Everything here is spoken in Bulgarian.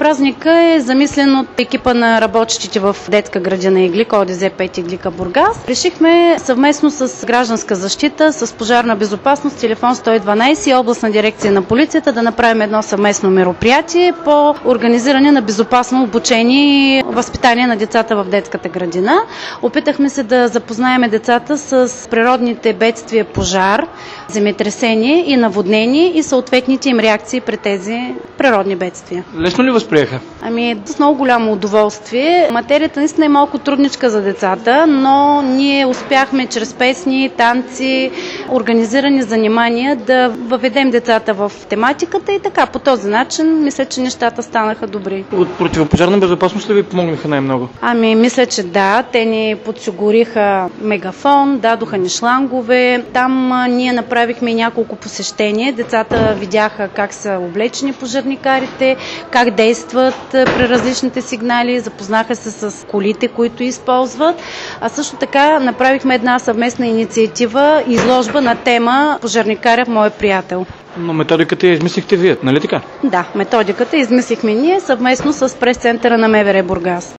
празника е замислен от екипа на работещите в детска градина Иглика, ОДЗ 5 Иглика, Бургас. Решихме съвместно с гражданска защита, с пожарна безопасност, телефон 112 и областна дирекция на полицията да направим едно съвместно мероприятие по организиране на безопасно обучение и възпитание на децата в детската градина. Опитахме се да запознаем децата с природните бедствия, пожар, земетресение и наводнение и съответните им реакции при тези природни бедствия. Лесно ли възприеха? С много голямо удоволствие. Материята наистина е малко трудничка за децата, но ние успяхме чрез песни, танци, организирани занимания да въведем децата в тематиката и така. По този начин мисля, че нещата станаха добри. От противопожарна безопасност ли ви помогнаха най-много? Мисля, че да. Те ни подсигуриха мегафон, дадоха ни шлангове. Там ние направихме няколко посещения. Децата видяха как са облечени пожарникарите, как действат при различните сигнали, запознаха се с колите, които използват. А също така направихме една съвместна инициатива, изложба на тема "Пожарникарят мой приятел". Но методиката я измислихте вие, нали така? Да, методиката измислихме ние съвместно с прес-центъра на МВР Бургас.